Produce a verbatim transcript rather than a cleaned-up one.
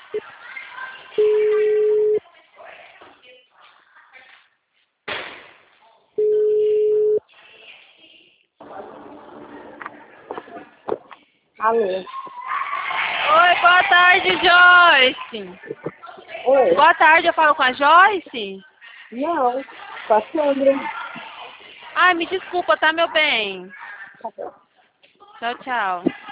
Alô? Oi, boa tarde, Joyce. Oi? Boa tarde, eu falo com a Joyce? Não, com a Sandra. Ai, me desculpa, tá, meu bem? Tá bom. Tchau, tchau.